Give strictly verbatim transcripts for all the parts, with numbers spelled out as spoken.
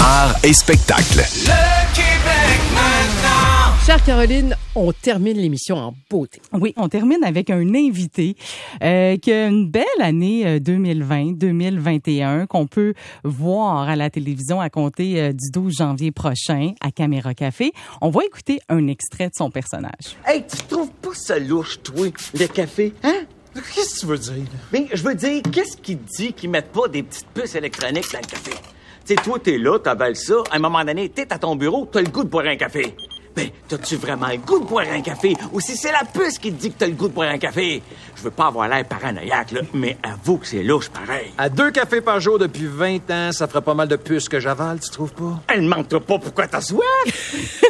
art et spectacle. Le Québec maintenant. Chère Caroline, on termine l'émission en beauté. Oui, on termine avec un invité euh, qui a une belle année deux mille vingt deux mille vingt et un qu'on peut voir à la télévision à compter euh, du douze janvier prochain à Caméra Café. On va écouter un extrait de son personnage. Hey, tu trouves pas ça louche, toi, le café, hein? Qu'est-ce que tu veux dire? Ben, je veux dire, qu'est-ce qui te dit qu'ils mettent pas des petites puces électroniques dans le café? Tu sais, toi, t'es là, t'avales ça, à un moment donné, t'es à ton bureau, t'as le goût de boire un café. Ben, t'as-tu vraiment le goût de boire un café? Ou si c'est la puce qui te dit que t'as le goût de boire un café? Je veux pas avoir l'air paranoïaque, là, mais avoue que c'est louche pareil. À deux cafés par jour depuis vingt ans, ça ferait pas mal de puces que j'avale, tu trouves pas? Elle demande-toi pas pourquoi t'as soif!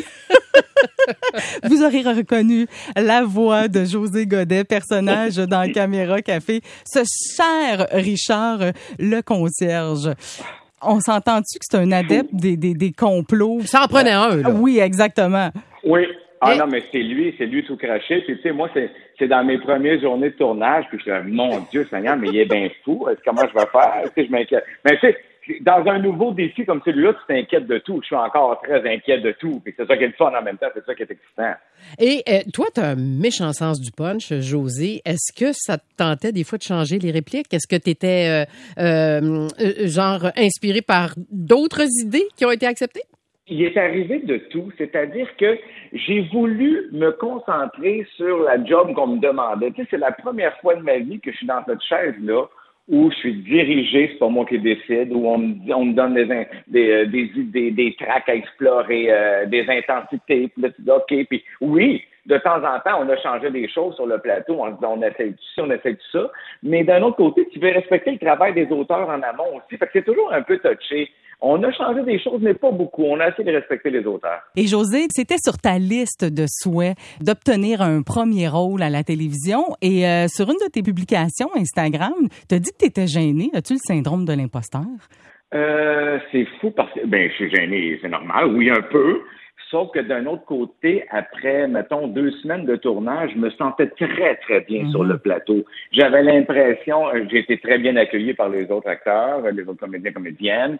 Vous aurez reconnu la voix de José Godet, personnage dans Caméra Café, ce cher Richard, le concierge. On s'entend-tu que c'est un adepte des, des, des complots? Ça en prenait un, là. Oui, exactement. Oui. Ah Et... non, mais c'est lui, c'est lui tout craché. Puis tu sais, moi, c'est, c'est dans mes premières journées de tournage, puis je dis, mon Dieu Seigneur, mais il est bien fou. Comment je vais faire? Tu sais, je m'inquiète. Mais tu sais, dans un nouveau défi comme celui-là, tu t'inquiètes de tout. Je suis encore très inquiet de tout. Puis c'est ça qui est le fun en même temps, c'est ça qui est excitant. Et euh, toi, tu as un méchant sens du punch, José. Est-ce que ça te tentait des fois de changer les répliques? Est-ce que tu étais euh, euh, genre inspiré par d'autres idées qui ont été acceptées? Il est arrivé de tout, c'est-à-dire que j'ai voulu me concentrer sur la job qu'on me demandait. Tu sais, c'est la première fois de ma vie que je suis dans cette chaise-là où je suis dirigé, c'est pas moi qui décide, où on me, dit, on me donne des, des, des idées, des tracks à explorer, euh, des intensités, puis là, tu dis, OK, puis oui, de temps en temps, on a changé des choses sur le plateau, on, on essaie tout ça, on essaie tout ça, mais d'un autre côté, tu veux respecter le travail des auteurs en amont aussi, fait que c'est toujours un peu touché. On a changé des choses, mais pas beaucoup. On a essayé de respecter les auteurs. Et José, c'était sur ta liste de souhaits d'obtenir un premier rôle à la télévision. Et euh, sur une de tes publications Instagram, tu as dit que tu étais gêné. As-tu le syndrome de l'imposteur? Euh, c'est fou parce que, ben, je suis gêné, c'est normal. Oui, un peu. Sauf que d'un autre côté, après, mettons, deux semaines de tournage, je me sentais très, très bien mm-hmm. sur le plateau. J'avais l'impression, j'ai été très bien accueilli par les autres acteurs, les autres comédiens, comédiennes.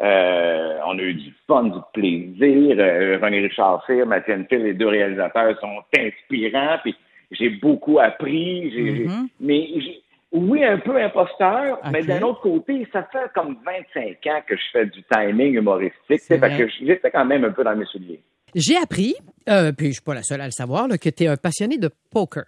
Euh, on a eu du fun, du plaisir. Euh, René Richard Cyr, Mathieu Phil, les deux réalisateurs sont inspirants. Puis j'ai beaucoup appris. J'ai, mm-hmm. j'ai, mais j'ai, oui, un peu imposteur, okay. mais d'un autre côté, ça fait comme vingt-cinq ans que je fais du timing humoristique. Fait que j'étais quand même un peu dans mes souliers. J'ai appris, euh, puis je suis pas la seule à le savoir, là, que tu es un passionné de poker.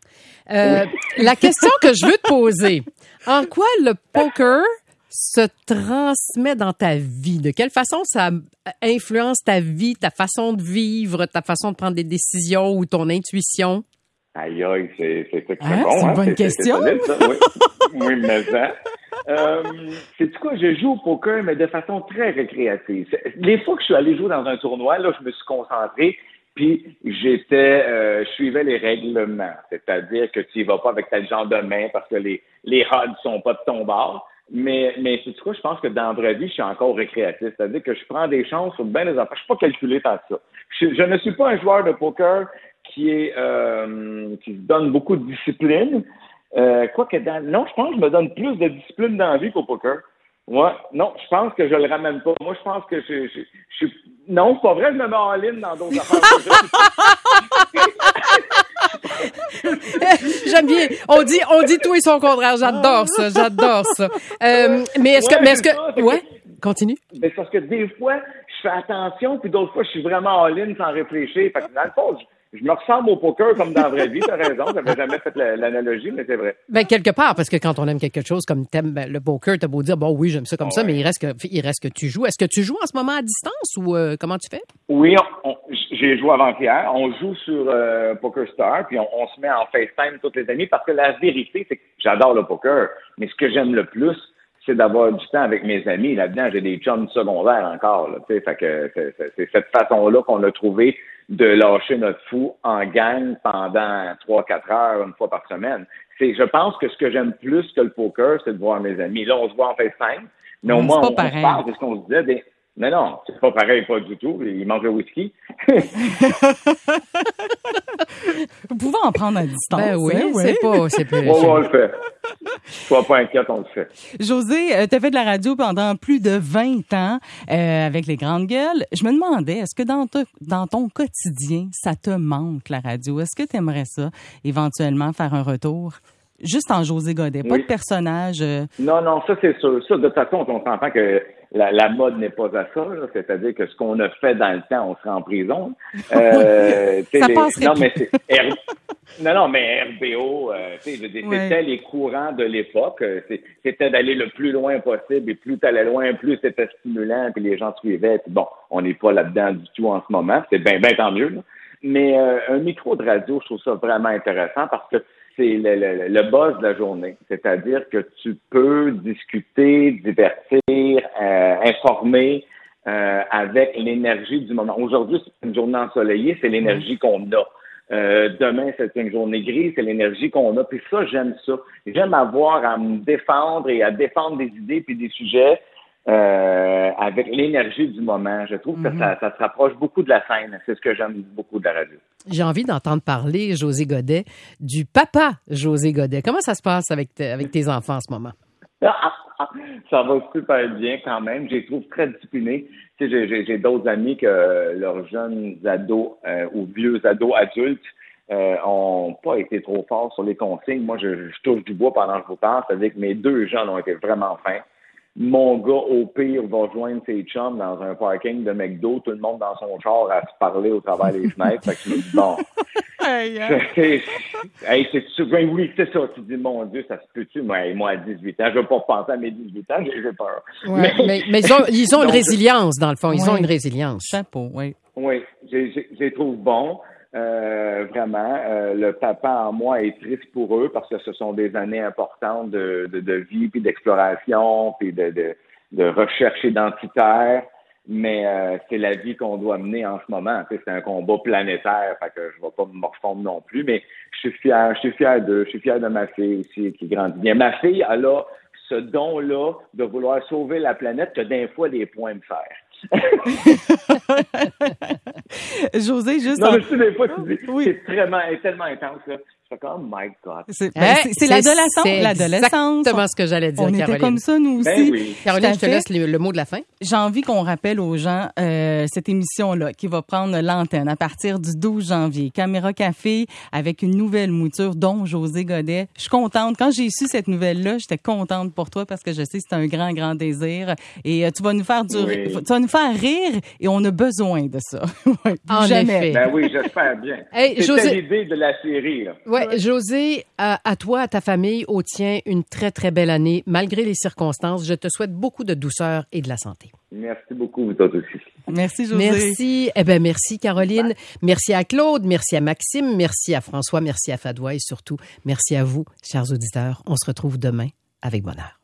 Euh, oui. La question que je veux te poser, en quoi le poker se transmet dans ta vie? De quelle façon ça influence ta vie, ta façon de vivre, ta façon de prendre des décisions ou ton intuition? Aïe, aïe, c'est, c'est, c'est très hein, bon. C'est une hein? bonne c'est, question. C'est solide, ça, oui. Oui, mais ça. Euh, c'est quoi, je joue au poker, mais de façon très récréative. Les fois que je suis allé jouer dans un tournoi, là, je me suis concentré, puis j'étais, euh, je suivais les règlements. C'est-à-dire que tu y vas pas avec tel genre de main parce que les, les odds sont pas de ton bord. Mais, mais c'est quoi, je pense que dans la vraie vie, je suis encore récréatif. C'est-à-dire que je prends des chances sur bien des affaires. Je suis pas calculé tant que ça. Je, je ne suis pas un joueur de poker qui est euh, qui se donne beaucoup de discipline. Euh, quoi que dans... Non, je pense que je me donne plus de discipline dans la vie qu'au poker. Ouais, non, je pense que je le ramène pas. Moi, je pense que je, je, je suis... Non, c'est pas vrai, je me mets en ligne dans d'autres affaires. J'aime bien. On dit, on dit tout et son contraire. J'adore ça, j'adore ça. Euh, mais est-ce que, ouais, mais est-ce que, ça, ouais, que... continue. Ben, c'est parce que des fois, je fais attention, puis d'autres fois, je suis vraiment en ligne sans réfléchir. Fait que dans le fond, je... Je me ressemble au poker comme dans la vraie vie, t'as raison, j'avais jamais fait la, l'analogie, mais c'est vrai. Ben, quelque part, parce que quand on aime quelque chose comme t'aimes ben, le poker, t'as beau dire, bon, oui, j'aime ça comme ouais. ça, mais il reste que, il reste que tu joues. Est-ce que tu joues en ce moment à distance ou euh, comment tu fais? Oui, on, on, j'ai joué avant-hier. On joue sur euh, PokerStar, puis on, on se met en FaceTime toutes les amis, parce que la vérité, c'est que j'adore le poker, mais ce que j'aime le plus, c'est d'avoir du temps avec mes amis. Là-dedans, j'ai des chums secondaires encore, là, tu sais, fait que c'est, c'est, c'est cette façon-là qu'on a trouvé de lâcher notre fou en gang pendant trois quatre heures, une fois par semaine. C'est, je pense que ce que j'aime plus que le poker, c'est de voir mes amis. Là, on se voit en FaceTime, mais au moins, on, on se parle, c'est ce qu'on se disait. Des, Non, non, c'est pas pareil, pas du tout. Il mange le whisky. Vous pouvez en prendre à distance. Ben oui, hein, c'est pas... C'est plus... Ouais, ouais, on le fait. Sois pas inquiète, on le fait. José, euh, tu as fait de la radio pendant plus de vingt ans euh, avec les grandes gueules. Je me demandais, est-ce que dans, te, dans ton quotidien, ça te manque, la radio? Est-ce que tu aimerais ça, éventuellement, faire un retour? Juste en José Godet, pas Oui. de personnage. Euh... Non, non, ça, c'est sûr. Ça, de toute façon, on s'entend que la, la mode n'est pas à ça, là. C'est-à-dire que ce qu'on a fait dans le temps, on serait en prison. Euh, ça les... passerait Non, plus. mais c'est... R... Non, non, mais R B O, euh, tu sais, c'était Ouais. les courants de l'époque. C'était d'aller le plus loin possible, et plus t'allais loin, plus c'était stimulant, puis les gens suivaient. Puis bon, on n'est pas là-dedans du tout en ce moment. C'est bien, bien tant mieux, là. Mais euh, un micro de radio, je trouve ça vraiment intéressant parce que c'est le, le, le buzz de la journée. C'est-à-dire que tu peux discuter, divertir, euh, informer euh, avec l'énergie du moment. Aujourd'hui, c'est une journée ensoleillée, c'est l'énergie qu'on a. Euh, demain, c'est une journée grise, c'est l'énergie qu'on a. Puis ça, j'aime ça. J'aime avoir à me défendre et à défendre des idées puis des sujets euh, avec l'énergie du moment. Je trouve mm-hmm. que ça, ça se rapproche beaucoup de la scène. C'est ce que j'aime beaucoup de la radio. J'ai envie d'entendre parler, José Godet, du papa José Godet. Comment ça se passe avec, te, avec tes enfants en ce moment? Ça va super bien quand même. Je les trouve très disciplinés. Tu sais, j'ai, j'ai, j'ai d'autres amis que leurs jeunes ados euh, ou vieux ados adultes euh, ont pas été trop forts sur les consignes. Moi, je, je touche du bois pendant que je vous parle. C'est-à-dire que mes deux jeunes ont été vraiment fins. Mon gars, au pire, va joindre ses chums dans un parking de McDo, tout le monde dans son char à se parler au travers des fenêtres. Fait que je me dis, bon, hey, hein? c'est, hey, c'est souvent, oui, c'est ça. Tu dis, mon Dieu, ça se peut-tu? Moi, moi à dix-huit ans, je veux pas penser à mes dix-huit ans, j'ai, j'ai peur. Ouais, mais, mais, mais ils ont, ils ont donc, une résilience, dans le fond. Ils ouais. ont une résilience. Chapeau, oui. Oui, je les trouve bons. Euh, vraiment, euh, le papa en moi est triste pour eux parce que ce sont des années importantes de, de, de vie, puis d'exploration, puis de, de, de recherche identitaire. Mais euh, c'est la vie qu'on doit mener en ce moment. Tu sais, c'est un combat planétaire, fait que je vais pas me morfondre non plus. Mais je suis fier, je suis fier d'eux, je suis fier de ma fille aussi qui grandit bien. Ma fille, elle a ce don-là de vouloir sauver la planète que d'un fois des points de fer. José, juste non, en... mais tu sais, des fois, tu dis, oui. c'est vraiment, tellement intense, là. Je fais comme, oh my God. C'est, ben, hey, c'est, c'est, c'est l'adolescence. C'est l'adolescence. exactement ce que j'allais dire, on Caroline. était comme ça, nous aussi. Ben oui. Caroline, je te laisse le, le mot de la fin. J'ai envie qu'on rappelle aux gens euh, cette émission-là qui va prendre l'antenne à partir du douze janvier. Caméra Café avec une nouvelle mouture, dont José Godet. Je suis contente. Quand j'ai su cette nouvelle-là, j'étais contente pour toi parce que je sais que c'est un grand, grand désir. Et euh, tu vas nous faire du, oui. tu vas nous faire rire et on a besoin de ça. ouais, en jamais. effet. Ben oui, j'espère bien. Hey, C'était José... l'idée de la série, là. Ouais, ouais. José, à, à toi, à ta famille, au tien, une très, très belle année. Malgré les circonstances, je te souhaite beaucoup de douceur et de la santé. Merci beaucoup, vous autres aussi. Merci, José. Merci. Eh ben, merci, Caroline. Bye. Merci à Claude. Merci à Maxime. Merci à François. Merci à Fadoua. Et surtout, merci à vous, chers auditeurs. On se retrouve demain avec bonheur.